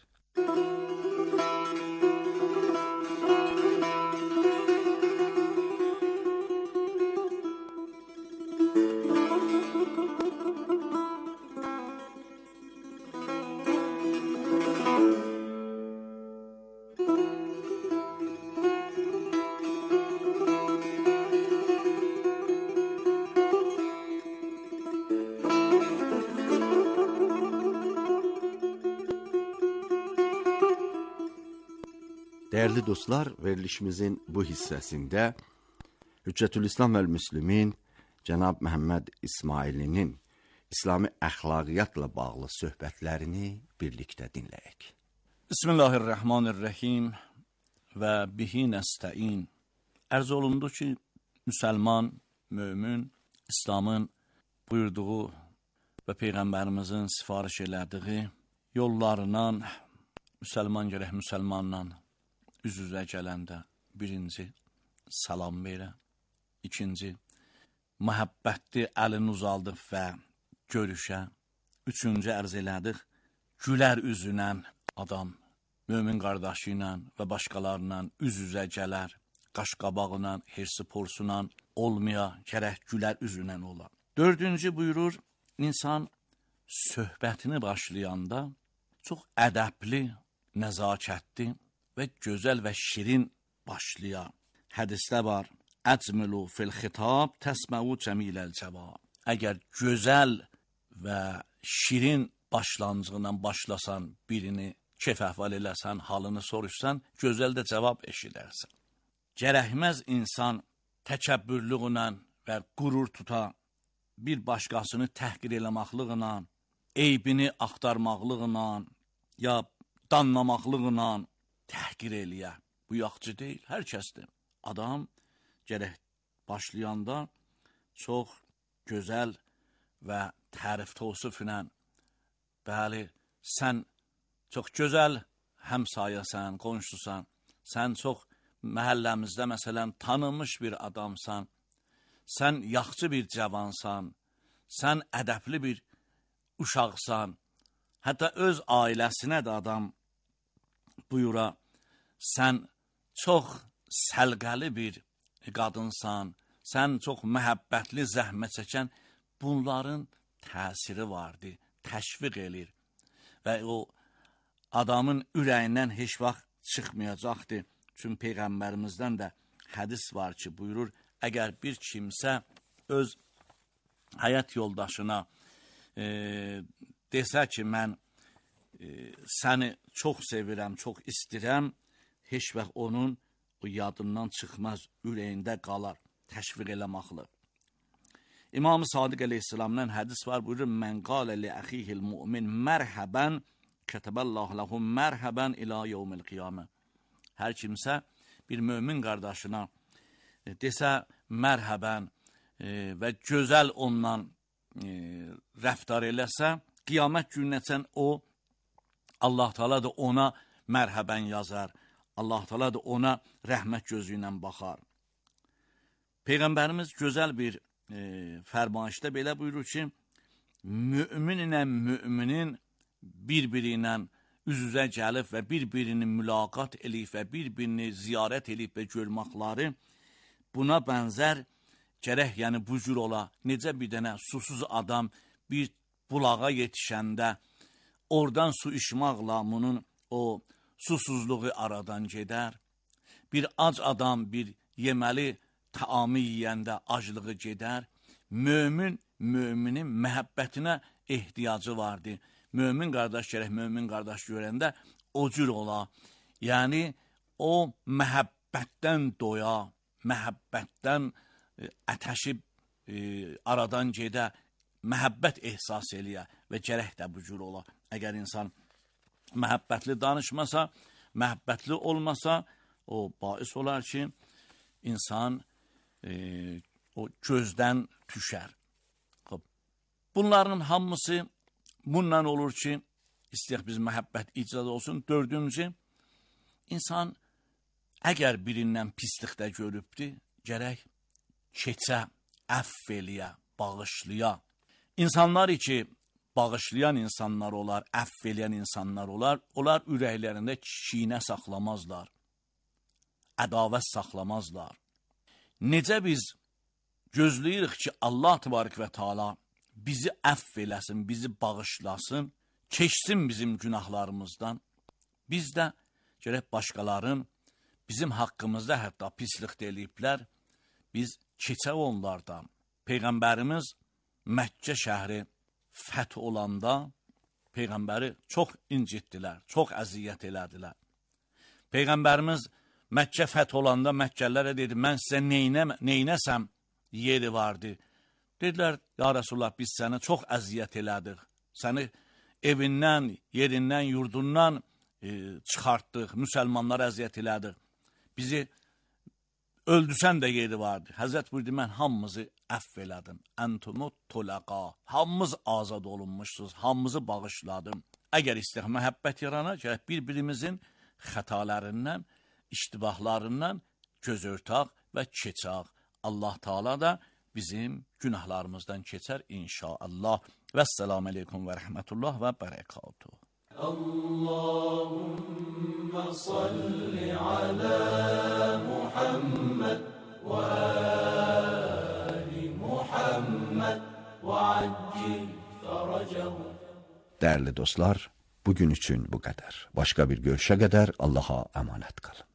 Değerli dostlar, verilişimizin bu hissəsində Hüccətülislam vəl Müslimin Cənab Məhəmməd İsmailinin İslami əxlaqiyyatla bağlı söhbətlərini birlikdə dinləyək. Bismillahirrahmanirrahim və bihi nəstəin. Ərz olundu ki, müsəlman, mömin, İslamın buyurduğu və Peyğəmbərimizin sifariş elədiyi yollarından müsəlman gərək müsəlmanla üz-üzə gələndə birinci salam verə, ikinci məhəbbətli əlini uzaldıq və görüşə, üçüncü ərz elədik gülər üzünə adam mömin qardaşı ilə və başqalarla üz-üzə gələr, qaşqabağına, hirsi porsuna olmaya, gərək gülər üzünə olar. Dördüncü buyurur, insan söhbətini başlayanda çox ədəbli, nəzakətli və gözəl və şirin başlaya. Hədisdə var, əcmilu fil xitab təsməu cəmiləl cavab. Əgər gözəl və şirin başlanğıcından başlasan, birini kef əhval eləsən, halını soruşsan, gözəl də cavab eşidərsən. Gərəkməz insan təkəbbürlüğünə və qurur tuta, bir başqasını təhqir eləməklıqla, eybini axtarmaqlıqla, ya danlamaqlıqla təhqir eləyə. Bu yaxçı deyil, hər kəsdir. Adam gərək başlayanda çox gözəl və tərif təvsif ilə, bəli, sən çox gözəl həmsayəsən, qonşusan, sən çox məhəlləmizdə məsələn tanınmış bir adamsan, sən yaxçı bir cavansan, sən ədəbli bir uşaqsan, hətta öz ailəsinə də adam buyura, sən çox səlqəli bir qadınsan, sən çox məhəbbətli, zəhmət çəkən, bunların təsiri vardı, təşviq elir və o adamın ürəyindən heç vaxt çıxmayacaqdı. Çünki Peyğəmbərimizdən də hədis var ki, buyurur, əgər bir kimsə öz həyat yoldaşına e, desə ki, mən e, səni çox sevirəm, çox istirəm, heç vaxt onun o yadından çıxmaz, ürəyində qalar, təşviq eləməklə. İmam-ı Sadiq əleyhissalamdan hədis var, buyurur, mən qalə li əxihil mu'min mərhəbən, kətəbəllahu ləhum mərhəbən ilə yevmil qiyamə. Hər kimsə bir mömin qardaşına e, desə mərhəbən e, və gözəl ondan e, rəftar eləsə, qiyamət gününəcən o, Allah Teala da ona mərhəbən yazar, Allah Teala da ona rəhmət gözü ilə baxar. Peyğəmbərimiz gözəl bir e, fərmanişdə belə buyurur ki, mümin ilə müminin bir-biri ilə üz-üzə gəlib və bir-birini mülaqat eləyib və bir-birini ziyarət eləyib və görməkləri buna bənzər gərək, yəni bu cür ola. Necə bir dənə susuz adam bir bulağa yetişəndə oradan su içməklə bunun o susuzluğu aradan gedər. Bir ac adam bir yeməli taamı yiyəndə aclığı gedər. Mömin, müminin məhəbbətinə ehtiyacı vardı. Mömin qardaş gərək mömin qardaş görəndə o cür ola. Yəni, o məhəbbətdən doya, məhəbbətdən e, ətəşib e, aradan gedə, məhəbbət ehsas eləyə və gərək də bu cür ola. Əgər insan məhəbbətli danışmasa, məhəbbətli olmasa, o bais olar ki, insan e, o gözdən düşər. Bunların hamısı bundan olur ki, istəyək biz məhəbbət icad olsun. Dördüncü, insan əgər birindən pislikdə görübdür, gərək keçə, əff eləyə, bağışlıya. İnsanlar ki, bağışlayan insanlar olar, əff eləyən insanlar olar, onlar ürəklərində kinə saxlamazlar, ədavət saxlamazlar. Necə biz gözləyirik ki, Allah təbarək və Teala bizi əff eləsin, bizi bağışlasın, keçsin bizim günahlarımızdan. Biz də gərək başqaların bizim haqqımızda hətta pislik eləyiblər, biz keçək onlardan. Peyğəmbərimiz Məkkə şəhəri fəth olanda Peyğəmbəri çox incitdilər, çox əziyyət elədilər. Peyğəmbərimiz Məkkə fəth olanda Məkkəlilərə dedi, mən sizə neynə, neynəsəm yeri vardı. Dedilər, ya Rasulullah, biz səni çox əziyyət elədik, səni evindən, yerindən, yurdundan e, çıxartdıq, müsəlmanlara əziyyət elədik, bizi öldürsən də yeri vardı. Həzrət buyurdu, mən hamımızı əff elədim. Əntumut tulaqa. Hamımız azad olunmuşsunuz, hamımızı bağışladım. Əgər istəyək məhəbbət yarana, gərək bir-birimizin xətalarından, iştibahlarından göz örtaq və keçaq. Allah Teala da bizim günahlarımızdan keçər inşallah. Vəssalamu aleykum və rəhmətullah və bərəkatuhu. اللهم صل على محمد وآل محمد وعجل فرجه. Değerli dostlar, bugün için bu kadar. Başka bir görüşe kadar Allah'a emanet kalın.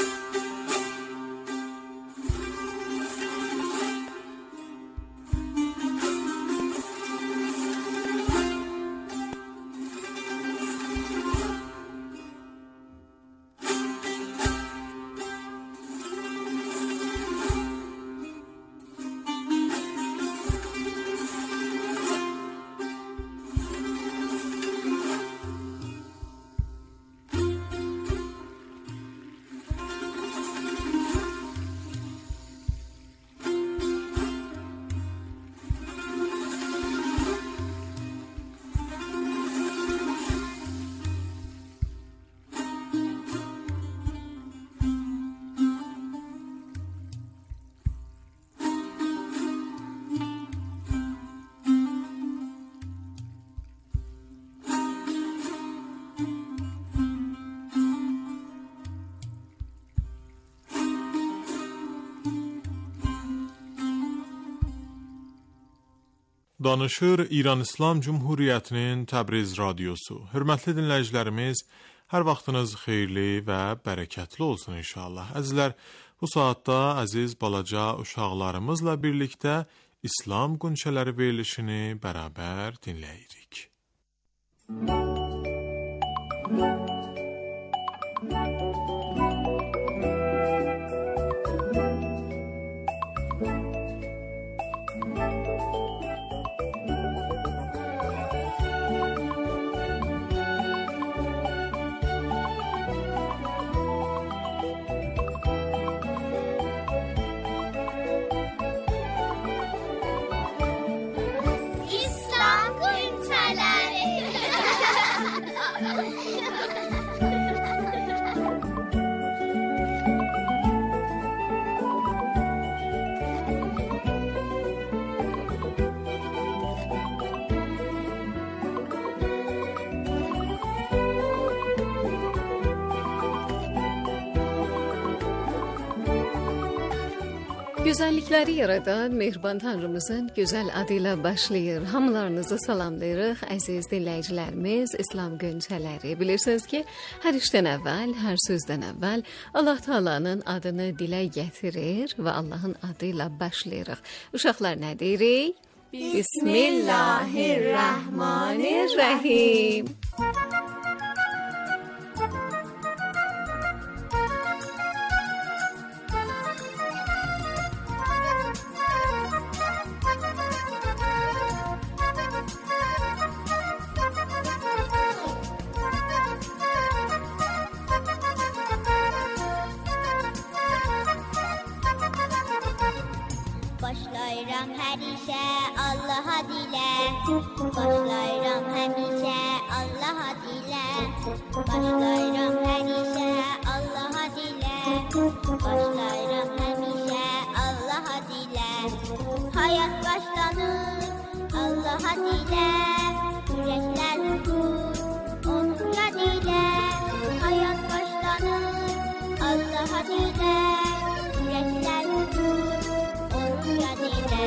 Danışır İran İslam Cumhuriyyətinin Təbriz radiosu. Hörmətli dinləyicilərimiz, hər vaxtınız xeyirli və bərəkətli olsun inşallah. Əzizlər, bu saatda əziz balaca uşaqlarımızla birlikdə İslam qunçələri verilişini bərabər dinləyirik. Güzellikleri yaradan Mehriban Tanrımızın güzel adıyla başlayır. Hamılarınızı salamlayırıq, əziz dinləyicilərimiz, İslam Qönçələri. Bilirsiniz ki, hər işdən əvvəl, hər sözdən əvvəl Allah Taala'nın adını dilə gətirir və Allahın adıyla başlayırıq. Uşaqlar nə deyirik? Bismillahirrahmanirrahim. Başlayıram hər işə Allaha dilə. Başlayıram həmişə Allaha dilə. Başlayıram hər işə Allaha dilə. Başlayıram həmişə Allaha dilə. Hayat başlanır Allah Allah'a dile, yürekler durur, onu yad ile, hayat başlanır. Allah'a dile, yürekler durur, onu yad ile.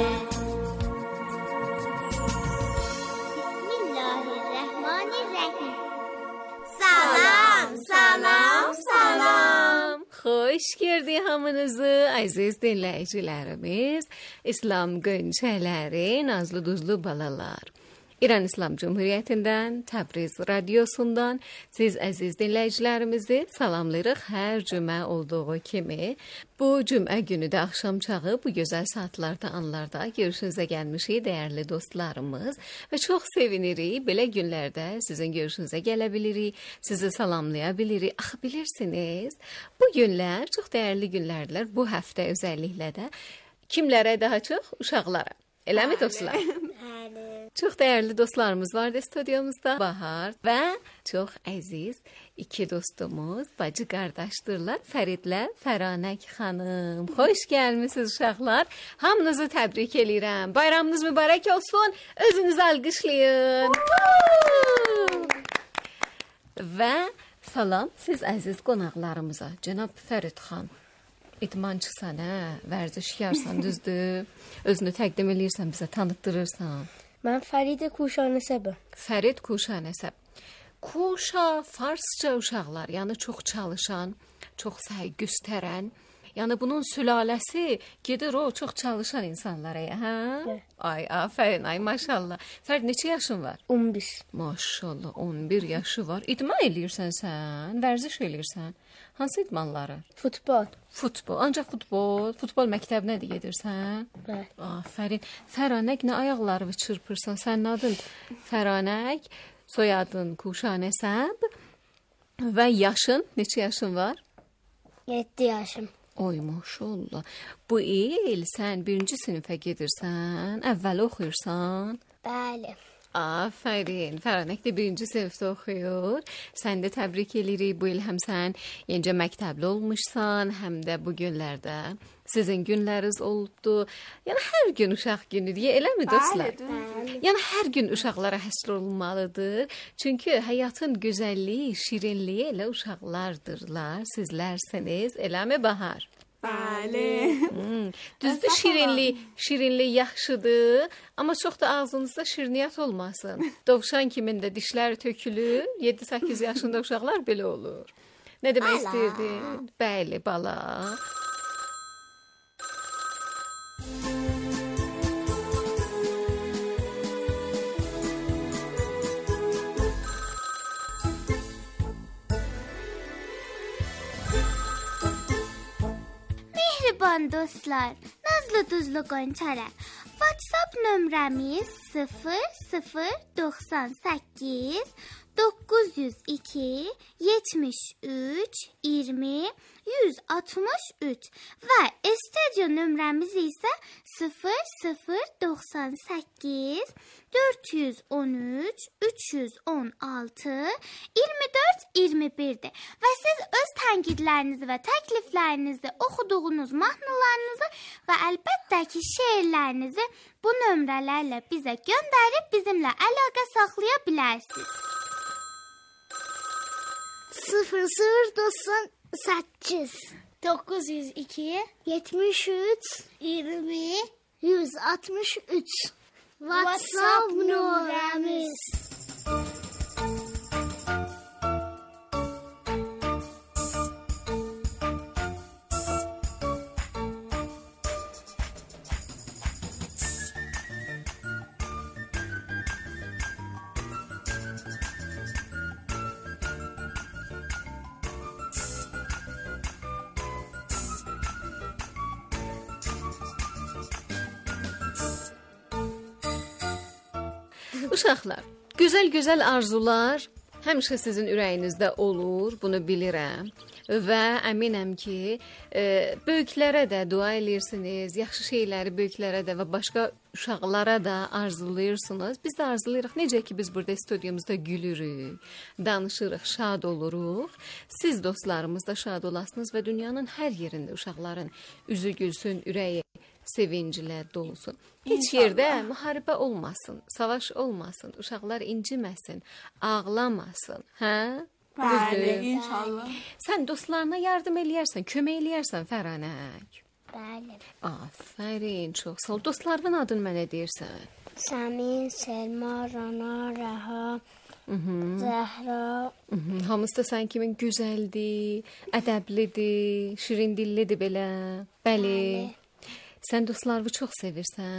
Bismillahirrahmanirrahim. Salam, salam, salam. Xoş gördük hamınızı, əziz dinləyicilərimiz, İslam gönçələri, nazlı duzlu balalar. İran İslam Cumhuriyyətindən, Təbriz Radiosundan siz əziz dinləyicilərimizi salamlayırıq hər cümə olduğu kimi. Bu cümə günü də axşam çağı bu gözəl saatlarda, anlarda görüşünüzə gəlmişik dəyərli dostlarımız və çox sevinirik. Belə günlərdə sizin görüşünüzə gələ bilirik, sizi salamlaya bilirik. Axı bilirsiniz, bu günlər çox dəyərli günlərdir. Bu həftə özəlliklə də kimlərə daha çox? Uşaqlara. Eləmi dostlar? Çox dəyərli dostlarımız vardı studiyamızda. Bahar və çox əziz iki dostumuz, bacı qardaşdırlar. Fəridlə Fəranək xanım. Xoş gəlmisiniz uşaqlar. Hamınızı təbrik eləyirəm. Bayramınız mübarək olsun. Özünüzü alqışlayın. Və salam siz əziz qonaqlarımıza. Cənab Fərid xan. İdmançısan, hə? Vərzişkarsan, düzdür? Özünü təqdim eləyirsən, bizə tanıtdırırsan. Mən Fərid Kuşanəsəbəm. Fərid Kuşanəsəb. Kuşa, farsça uşaqlar, yəni çox çalışan, çox səy göstərən, yəni bunun sülaləsi gedir o çox çalışan insanlara, hə? Hə. Ay, afərin, ay maşallah. Fərid, neçə yaşın var? on bir. Maşallah, on bir yaşı var. İdman eləyirsən sən, vərziş eləyirsən. Hansı idmanları? Futbol. Futbol, ancaq futbol. Futbol məktəbinə də gedirsən? Bəli. Afərin. Fəranək, nə ayaqları çırpırsan? Sənin adın Fəranək, soyadın Kuşanəsəb və yaşın, neçə yaşın var? yeddi yaşım. Oy, maşallah. Bu il sən birinci sinifə gedirsən, əvvəl oxuyursan? Bəli. Afərin. Fəranək də birinci sinifdə oxuyur. Sən də təbrik edirik. Bu il həm sən yenicə məktəbli olmuşsan, həm də bu günlərdə sizin günləriniz olubdu. Yəni hər gün uşaq günüdür, eləmi dostlar? Bəli. Yəni hər gün uşaqlara həsr olunmalıdır. Çünki həyatın gözəlliyi, şirinliyi elə uşaqlardırlar. Sizlərsiniz, eləmi Bahar? Bəli. Hmm. Düzdür, şirinlik, şirinlik yaxşıdır, amma çox da ağzınızda şirniyyat olmasın. Dovşan kimin də dişləri tökülür, yeddi səkkiz yaşında uşaqlar belə olur. Nə demək istəyirdin? Bəli, bala. Mehriban dostlar, nazlı duzlu qonçalar. WhatsApp nömrəmiz sıfır sıfır doxsan səkkiz doqquz yüz iki yetmiş üç iyirmi yüz altmış üç və studio nömrəmiz isə sıfır sıfır doxsan səkkiz dörd yüz on üç üç yüz on altı iyirmi dörd iyirmi birdir. Və siz öz tənqidlərinizi və təkliflərinizi, oxuduğunuz mahnılarınızı və əlbəttə ki şeirlərinizi bu nömrələrlə bizə göndərib bizimlə əlaqə saxlaya bilərsiniz. sıfır sıfır doxsan səkkiz doqquz yüz iki yetmiş üç iyirmi yüz altmış üç WhatsApp nömrəmiz. Uşaqlar, gözəl-gözəl arzular həmişə sizin ürəyinizdə olur, bunu bilirəm və əminəm ki, e, böyüklərə də dua edirsiniz, yaxşı şeyləri böyüklərə də və başqa uşaqlara da arzulayırsınız. Biz də arzulayırıq. Necə ki biz burada studiyamızda gülürük, danışırıq, şad oluruq. Siz dostlarımız da şad olasınız və dünyanın hər yerində uşaqların üzü gülsün, ürəyi sevinclər dolsun. Heç yerdə müharibə olmasın, savaş olmasın, uşaqlar inciməsin, ağlamasın, hə? Bəli, inşallah. Sən dostlarına yardım eləyərsən, kömək eləyərsən Fəranək. Bəli. Afərin, çox sağ ol. Dostlarının adını mənə deyirsən. Səmin, Selma, Rana, Rəha, Zəhra. Hamısı da sən kimin gözəldir, ədəblidir, şirin dillidir belə. Bəli. Sən dostlarını çox sevirsən.